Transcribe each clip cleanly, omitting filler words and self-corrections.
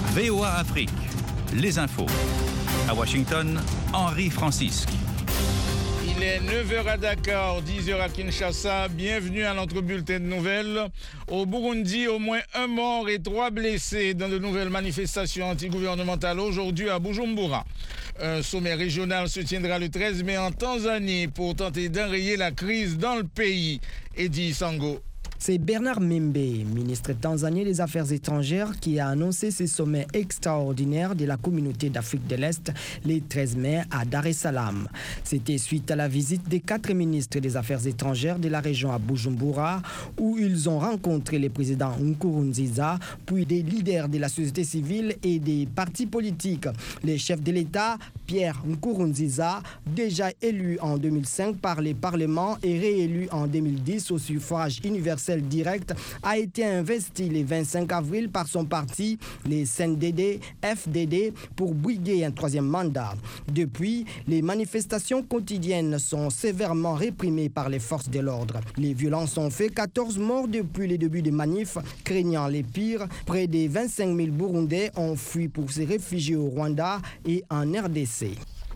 VOA Afrique, les infos. À Washington, Henri Francisque. Il est 9h à Dakar, 10h à Kinshasa. Bienvenue à notre bulletin de nouvelles. Au Burundi, au moins un mort et 3 blessés dans de nouvelles manifestations antigouvernementales aujourd'hui à Bujumbura. Un sommet régional se tiendra le 13 mai en Tanzanie pour tenter d'enrayer la crise dans le pays. Eddie Sango. C'est Bernard Membe, ministre tanzanien des Affaires étrangères, qui a annoncé ce sommet extraordinaire de la communauté d'Afrique de l'Est le 13 mai à Dar es Salaam. C'était suite à la visite des 4 ministres des Affaires étrangères de la région à Bujumbura, où ils ont rencontré le président Nkurunziza, puis des leaders de la société civile et des partis politiques. Le chef de l'État, Pierre Nkurunziza, déjà élu en 2005 par le Parlement et réélu en 2010 au suffrage universel direct, a été investi le 25 avril par son parti, les CNDD-FDD, pour briguer un 3e mandat. Depuis, les manifestations quotidiennes sont sévèrement réprimées par les forces de l'ordre. Les violences ont fait 14 morts depuis le début des manifs, craignant les pires. Près de 25 000 Burundais ont fui pour se réfugier au Rwanda et en RDC.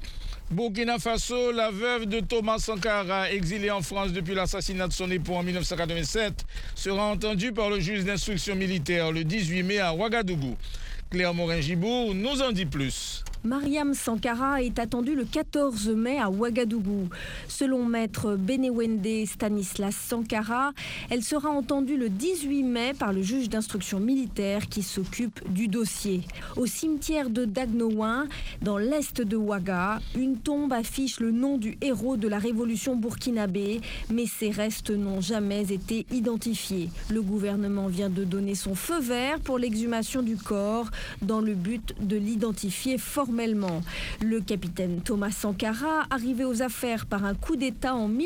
Burkina Faso, la veuve de Thomas Sankara, exilée en France depuis l'assassinat de son époux en 1987, sera entendue par le juge d'instruction militaire le 18 mai à Ouagadougou. Claire Morin-Gibour nous en dit plus. Mariam Sankara est attendue le 14 mai à Ouagadougou. Selon maître Benewende Stanislas Sankara, elle sera entendue le 18 mai par le juge d'instruction militaire qui s'occupe du dossier. Au cimetière de Dagnouin, dans l'est de Ouaga, une tombe affiche le nom du héros de la révolution burkinabé, mais ses restes n'ont jamais été identifiés. Le gouvernement vient de donner son feu vert pour l'exhumation du corps dans le but de l'identifier formellement. Le capitaine Thomas Sankara, arrivé aux affaires par un coup d'État en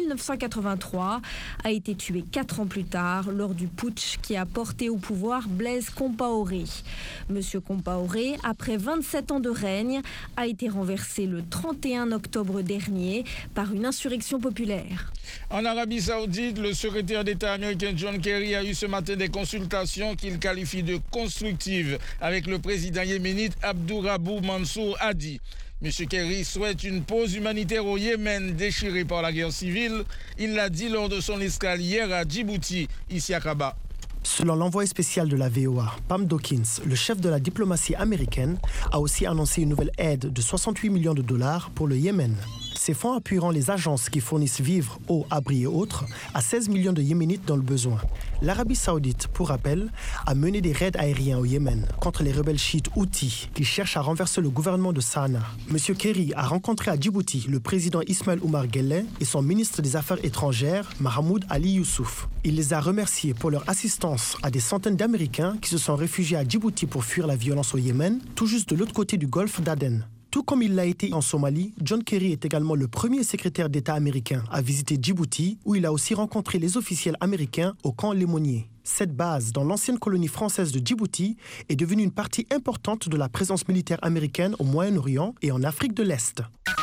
1983, a été tué 4 ans plus tard lors du putsch qui a porté au pouvoir Blaise Compaoré. Monsieur Compaoré, après 27 ans de règne, a été renversé le 31 octobre dernier par une insurrection populaire. En Arabie Saoudite, le secrétaire d'État américain John Kerry a eu ce matin des consultations qu'il qualifie de constructives avec le président yéménite Abdourabou Mansour Hadi. M. Kerry souhaite une pause humanitaire au Yémen déchiré par la guerre civile. Il l'a dit lors de son escale hier à Djibouti, ici à Kaba. Selon l'envoyé spécial de la VOA, Pam Dawkins, le chef de la diplomatie américaine, a aussi annoncé une nouvelle aide de 68 millions de dollars pour le Yémen. Ces fonds appuieront les agences qui fournissent vivres, eau, abri et autres à 16 millions de Yéménites dans le besoin. L'Arabie Saoudite, pour rappel, a mené des raids aériens au Yémen contre les rebelles chiites Houthis qui cherchent à renverser le gouvernement de Sanaa. M. Kerry a rencontré à Djibouti le président Ismaël Oumar Guelleh et son ministre des Affaires étrangères, Mahmoud Ali Youssouf. Il les a remerciés pour leur assistance à des centaines d'Américains qui se sont réfugiés à Djibouti pour fuir la violence au Yémen, tout juste de l'autre côté du golfe d'Aden. Tout comme il l'a été en Somalie, John Kerry est également le premier secrétaire d'État américain à visiter Djibouti, où il a aussi rencontré les officiels américains au camp Lémonier. Cette base, dans l'ancienne colonie française de Djibouti, est devenue une partie importante de la présence militaire américaine au Moyen-Orient et en Afrique de l'Est.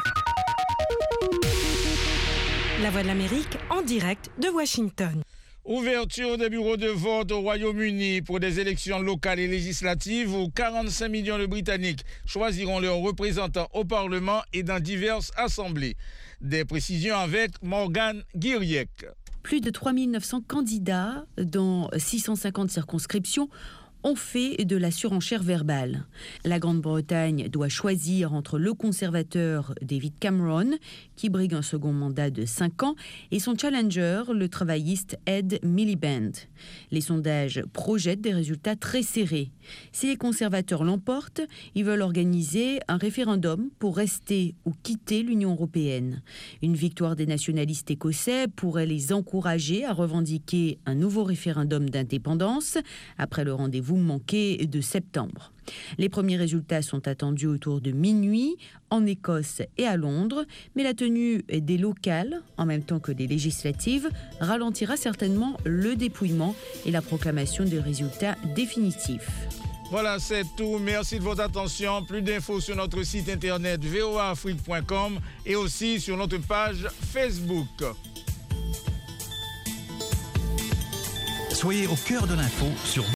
La Voix de l'Amérique en direct de Washington. Ouverture des bureaux de vote au Royaume-Uni pour des élections locales et législatives où 45 millions de Britanniques choisiront leurs représentants au Parlement et dans diverses assemblées. Des précisions avec Morgane Guiriec. Plus de 3 900 candidats dans 650 circonscriptions ont fait de la surenchère verbale. La Grande-Bretagne doit choisir entre le conservateur David Cameron, qui brigue un second mandat de 5 ans, et son challenger, le travailliste Ed Miliband. Les sondages projettent des résultats très serrés. Si les conservateurs l'emportent, ils veulent organiser un référendum pour rester ou quitter l'Union européenne. Une victoire des nationalistes écossais pourrait les encourager à revendiquer un nouveau référendum d'indépendance après le rendez-vous manqué de septembre. Les premiers résultats sont attendus autour de minuit en Écosse et à Londres, mais la tenue des locales, en même temps que des législatives, ralentira certainement le dépouillement et la proclamation des résultats définitifs. Voilà, c'est tout. Merci de votre attention. Plus d'infos sur notre site internet voaafrique.com et aussi sur notre page Facebook. Soyez au cœur de l'info sur